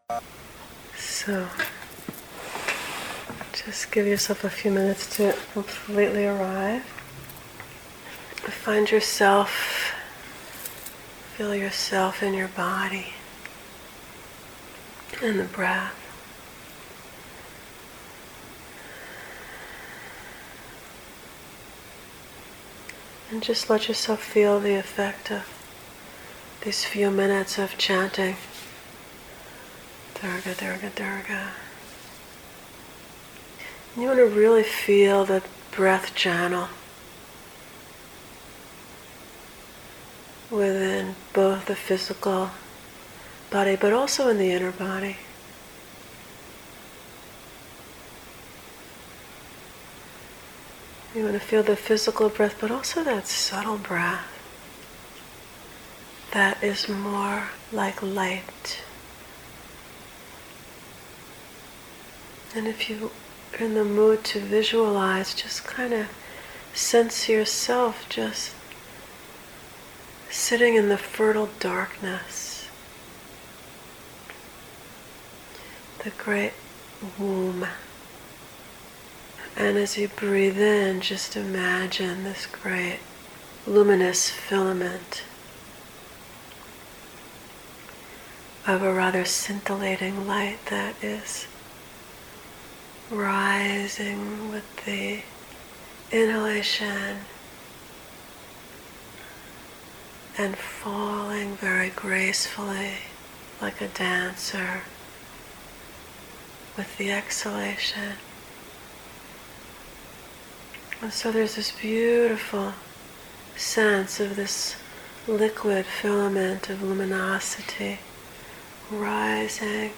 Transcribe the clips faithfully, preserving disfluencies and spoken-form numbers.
So, just give yourself a few minutes to completely arrive. Find yourself, feel yourself in your body and the breath. And just let yourself feel the effect of these few minutes of chanting Durga, Durga, Durga. And you want to really feel the breath channel within both the physical body but also in the inner body. You want to feel the physical breath, but also that subtle breath that is more like light. And if you're in the mood to visualize, just kind of sense yourself just sitting in the fertile darkness, the great womb. And as you breathe in, just imagine this great luminous filament of a rather scintillating light that is rising with the inhalation and falling very gracefully like a dancer with the exhalation. And so there's this beautiful sense of this liquid filament of luminosity rising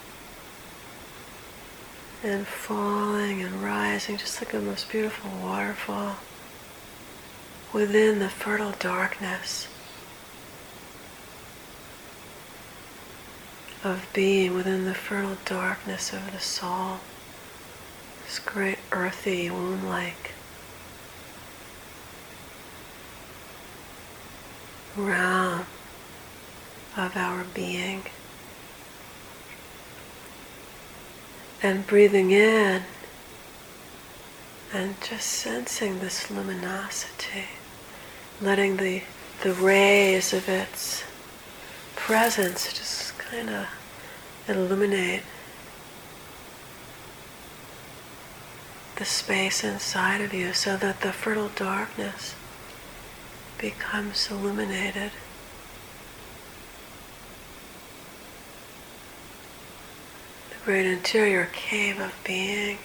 and falling and rising, just like a most beautiful waterfall within the fertile darkness of being, within the fertile darkness of the soul, this great earthy womb-like realm of our being. And breathing in and just sensing this luminosity, letting the, the rays of its presence just kind of illuminate the space inside of you so that the fertile darkness becomes illuminated. The great interior cave of being.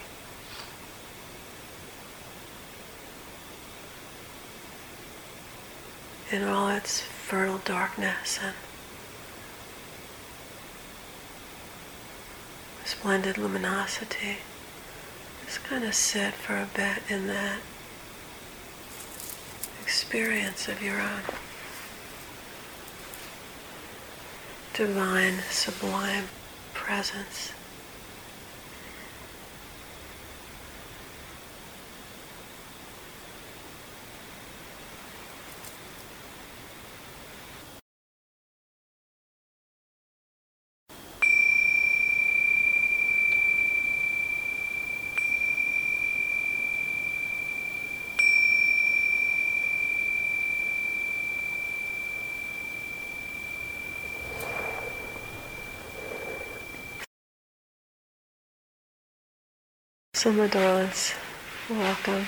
In all its fertile darkness and splendid luminosity. Just kind of sit for a bit in that experience of your own divine, sublime presence. So my darlings, welcome.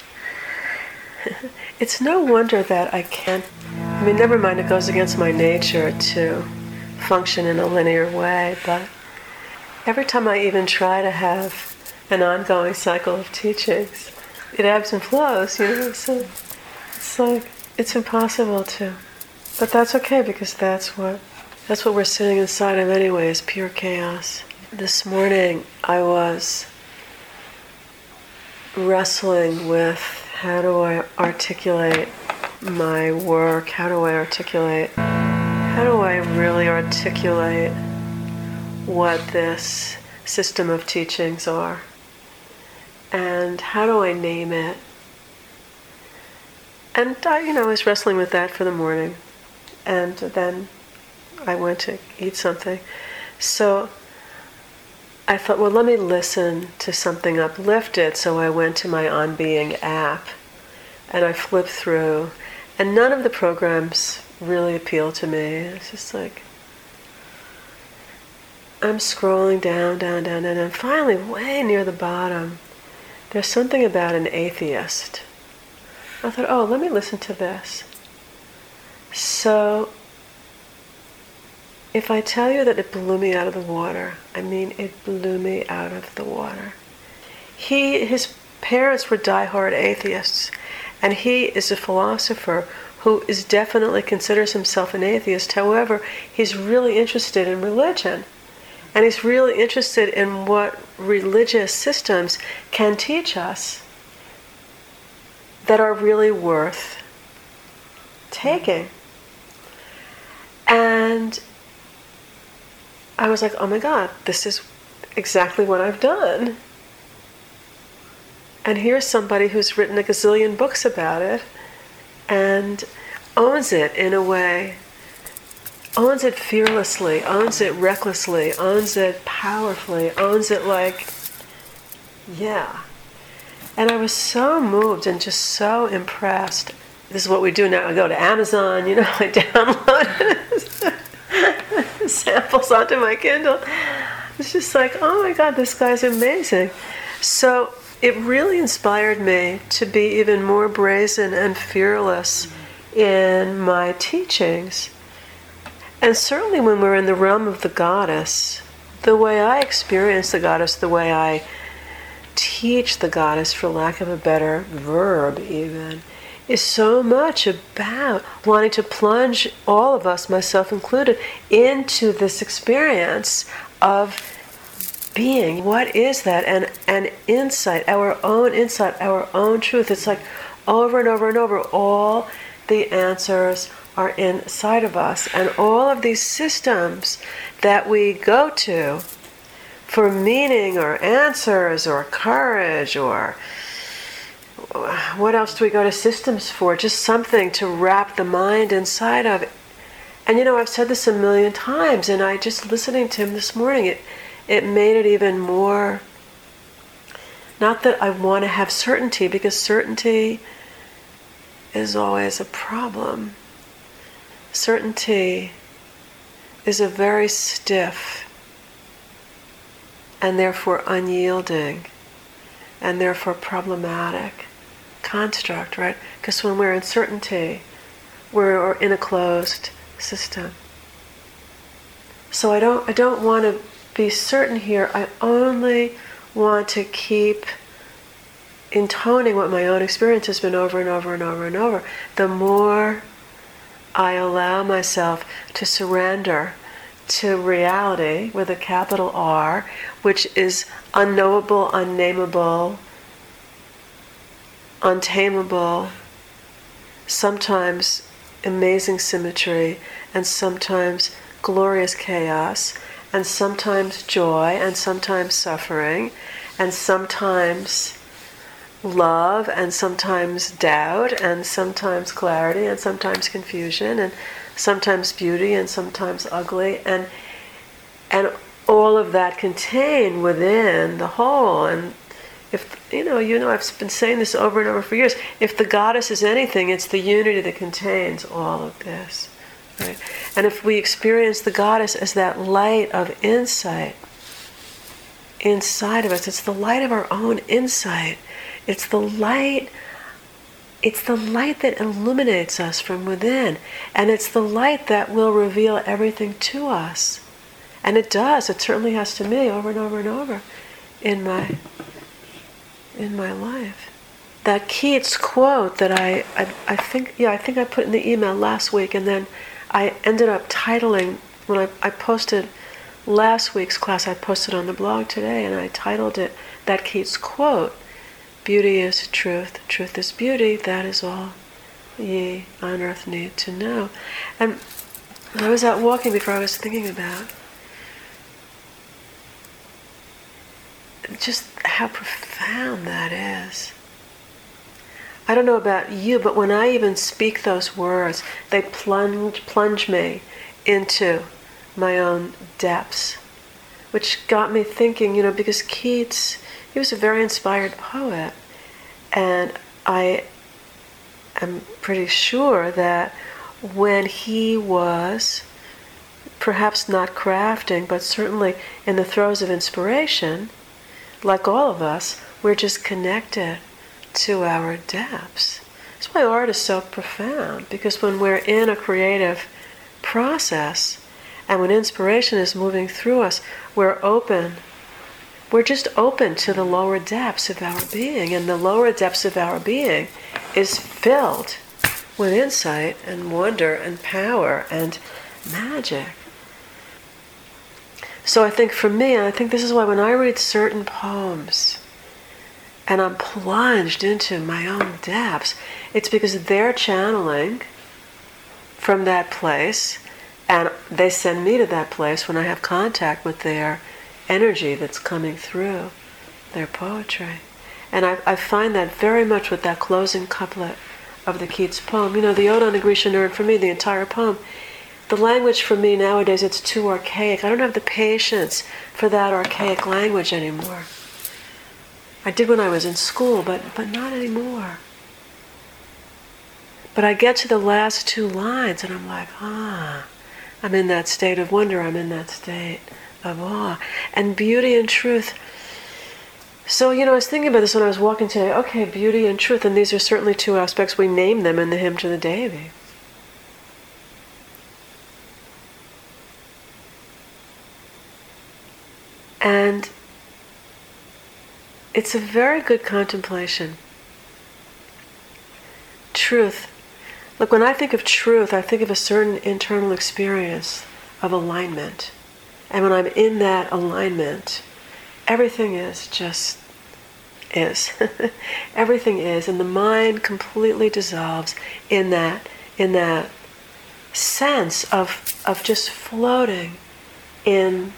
It's no wonder that I can't, I mean, never mind, it goes against my nature to function in a linear way, but every time I even try to have an ongoing cycle of teachings, it ebbs and flows, you know, so it's like, it's impossible to. But that's okay, because that's what, that's what we're sitting inside of anyway, is pure chaos. This morning I was wrestling with how do I articulate my work, how do I articulate, how do I really articulate what this system of teachings are, and how do I name it. And I, you know, was wrestling with that for the morning, and then I went to eat something. So I thought, well, let me listen to something uplifted. So I went to my On Being app and I flipped through, and none of the programs really appealed to me. It's just like, I'm scrolling down, down, down, down, and finally, way near the bottom, there's something about an atheist. I thought, oh, let me listen to this. So, if I tell you that it blew me out of the water, I mean it blew me out of the water. He, his parents were diehard atheists, and he is a philosopher who is definitely considers himself an atheist. However, he's really interested in religion. And he's really interested in what religious systems can teach us that are really worth taking. And I was like, oh my God, this is exactly what I've done. And here's somebody who's written a gazillion books about it and owns it in a way, owns it fearlessly, owns it recklessly, owns it powerfully, owns it like, yeah. And I was so moved and just so impressed. This is what we do now. I go to Amazon, you know, I download samples onto my Kindle. It's just like, oh my God, this guy's amazing. So it really inspired me to be even more brazen and fearless in my teachings. And certainly when we're in the realm of the goddess, the way I experience the goddess, the way I teach the goddess, for lack of a better verb even, is so much about wanting to plunge all of us, myself included, into this experience of being. What is that? And an insight, our own insight, our own truth. It's like over and over and over, all the answers are inside of us. And all of these systems that we go to for meaning or answers or courage or what else do we go to systems for? Just something to wrap the mind inside of. And you know, I've said this a million times, and I just listening to him this morning, it it made it even more, not that I want to have certainty, because certainty is always a problem. Certainty is a very stiff and therefore unyielding and therefore problematic construct, right? Because when we're in certainty, we're in a closed system. So I don't I don't want to be certain here. I only want to keep intoning what my own experience has been over and over and over and over. The more I allow myself to surrender to reality with a capital R, which is unknowable, unnameable, untamable, sometimes amazing symmetry, and sometimes glorious chaos, and sometimes joy, and sometimes suffering, and sometimes love, and sometimes doubt, and sometimes clarity, and sometimes confusion, and sometimes beauty, and sometimes ugly, and and all of that contained within the whole. And if you know, you know, I've been saying this over and over for years. If the goddess is anything, it's the unity that contains all of this, right? And if we experience the goddess as that light of insight inside of us, it's the light of our own insight. It's the light. It's the light that illuminates us from within, and it's the light that will reveal everything to us. And it does. It certainly has to me over and over and over in my in my life. That Keats quote that I, I I think yeah I think I put in the email last week, and then I ended up titling when I, I posted last week's class. I posted on the blog today, and I titled it that Keats quote. Beauty is truth, truth is beauty, that is all ye on earth need to know. And when I was out walking before, I was thinking about just how profound that is. I don't know about you, but when I even speak those words, they plunge, plunge me into my own depths, which got me thinking, you know, because Keats, he was a very inspired poet, and I am pretty sure that when he was perhaps not crafting, but certainly in the throes of inspiration, like all of us, we're just connected to our depths. That's why art is so profound, because when we're in a creative process and when inspiration is moving through us, we're open. We're just open to the lower depths of our being, and the lower depths of our being is filled with insight and wonder and power and magic. So I think for me, and I think this is why when I read certain poems and I'm plunged into my own depths, it's because they're channeling from that place, and they send me to that place when I have contact with their energy that's coming through their poetry. And I, I find that very much with that closing couplet of the Keats poem. You know, the Ode on the Grecian Urn, for me, the entire poem, the language for me nowadays, it's too archaic. I don't have the patience for that archaic language anymore. I did when I was in school, but, but not anymore. But I get to the last two lines and I'm like, ah, I'm in that state of wonder, I'm in that state of awe. And beauty and truth. So, you know, I was thinking about this when I was walking today. Okay, beauty and truth, and these are certainly two aspects. We name them in the Hymn to the Devi. And it's a very good contemplation. Truth. Look, when I think of truth, I think of a certain internal experience of alignment. And when I'm in that alignment, everything is just is. Everything is. And the mind completely dissolves in that, in that sense of, of just floating in,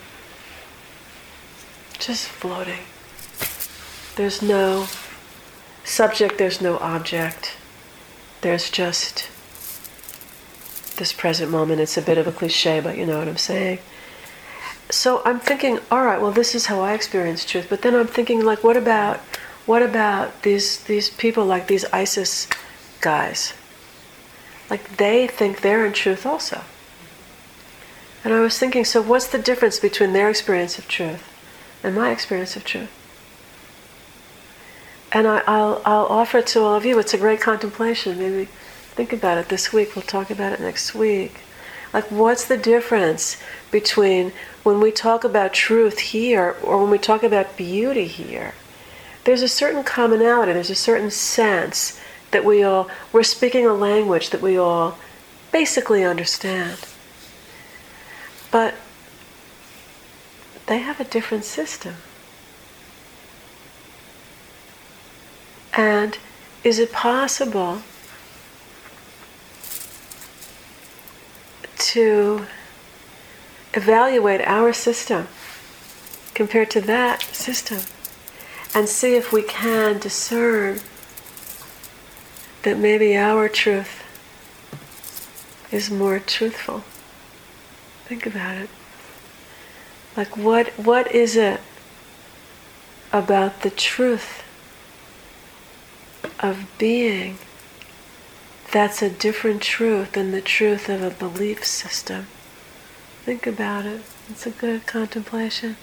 just floating. There's no subject, there's no object. There's just this present moment. It's a bit of a cliche, but you know what I'm saying. So I'm thinking, all right, well, this is how I experience truth. But then I'm thinking, like, what about, what about these these people, like these ISIS guys? Like, they think they're in truth also. And I was thinking, so what's the difference between their experience of truth and my experience of truth? And I, I'll I'll offer it to all of you. It's a great contemplation. Maybe think about it this week. We'll talk about it next week. Like, what's the difference between when we talk about truth here or when we talk about beauty here? There's a certain commonality. There's a certain sense that we all, we're speaking a language that we all basically understand. But they have a different system. And is it possible to evaluate our system compared to that system and see if we can discern that maybe our truth is more truthful? Think about it. Like, what what is it about the truth of being that's a different truth than the truth of a belief system? Think about it. It's a good contemplation.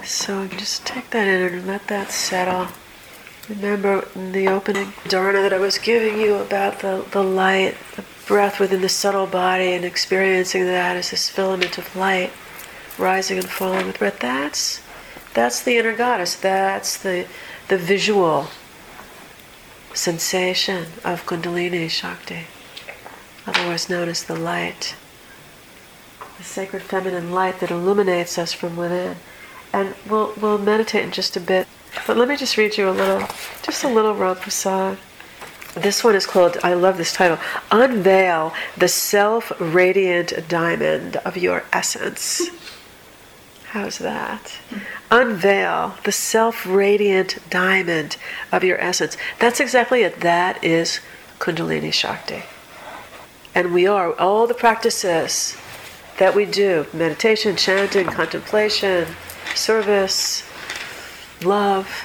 So just take that in and let that settle. Remember in the opening dharana that I was giving you about the, the light, the breath within the subtle body, and experiencing that as this filament of light rising and falling with breath. That's that's the inner goddess. That's the the visual sensation of Kundalini Shakti, otherwise known as the light, the sacred feminine light that illuminates us from within. And we'll we'll meditate in just a bit. But let me just read you a little, just a little Ram Prasad. This one is called, I love this title, Unveil the Self-Radiant Diamond of Your Essence. How's that? Unveil the self-radiant diamond of your essence. That's exactly it. That is Kundalini Shakti. And we are, all the practices that we do, meditation, chanting, contemplation, service, love,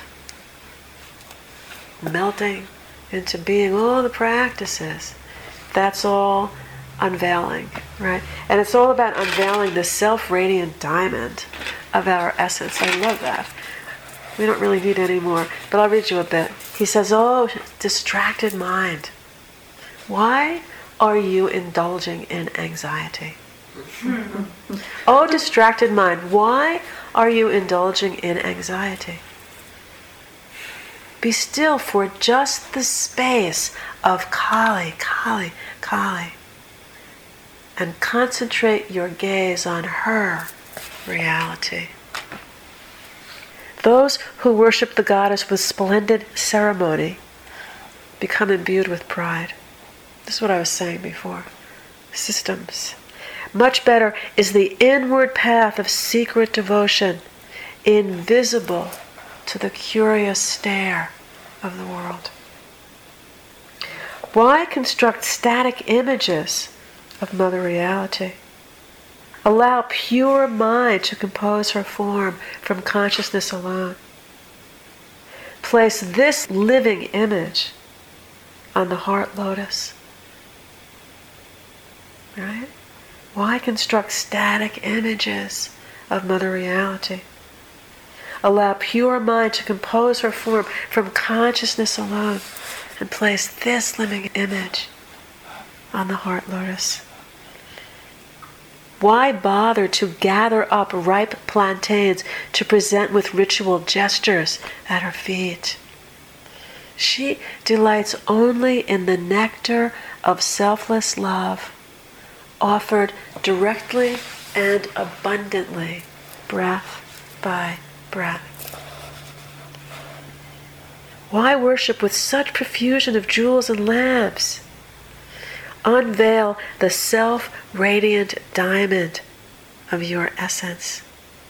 melting into being, all the practices, that's all unveiling, right? And it's all about unveiling the self-radiant diamond of our essence. I love that. We don't really need any more, but I'll read you a bit. He says, oh, distracted mind, why are you indulging in anxiety? Oh, distracted mind, why are you indulging in anxiety? Be still for just the space of Kali, Kali, Kali, and concentrate your gaze on her reality. Those who worship the goddess with splendid ceremony become imbued with pride. This is what I was saying before. Systems. Much better is the inward path of secret devotion, invisible to the curious stare of the world. Why construct static images of Mother Reality? Allow pure mind to compose her form from consciousness alone. Place this living image on the heart lotus. Right? Why construct static images of Mother Reality? Allow pure mind to compose her form from consciousness alone, and place this living image on the heart lotus. Why bother to gather up ripe plantains to present with ritual gestures at her feet? She delights only in the nectar of selfless love, offered directly and abundantly, breath by breath. Why worship with such profusion of jewels and lamps? Unveil the self-radiant diamond of your essence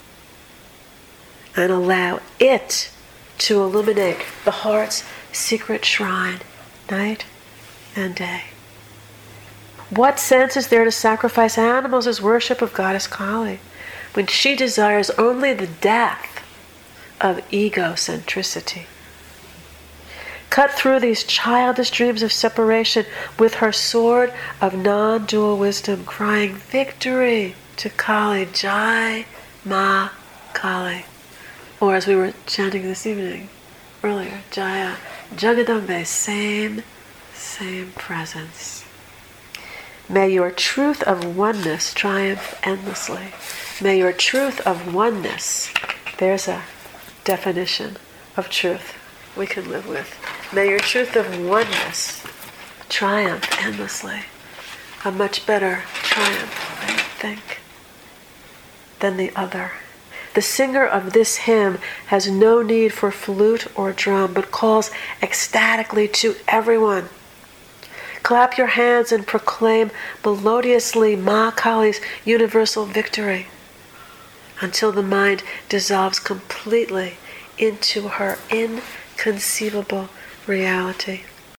and allow it to illuminate the heart's secret shrine night and day. What sense is there to sacrifice animals as worship of Goddess Kali when she desires only the death of egocentricity? Cut through these childish dreams of separation with her sword of non-dual wisdom, crying victory to Kali, Jai Ma Kali. Or as we were chanting this evening, earlier, Jaya Jagadambe, same, same presence. May your truth of oneness triumph endlessly. May your truth of oneness, there's a definition of truth we can live with. May your truth of oneness triumph endlessly. A much better triumph, I think, than the other. The singer of this hymn has no need for flute or drum, but calls ecstatically to everyone. Clap your hands and proclaim melodiously Ma Kali's universal victory until the mind dissolves completely into her inconceivable reality.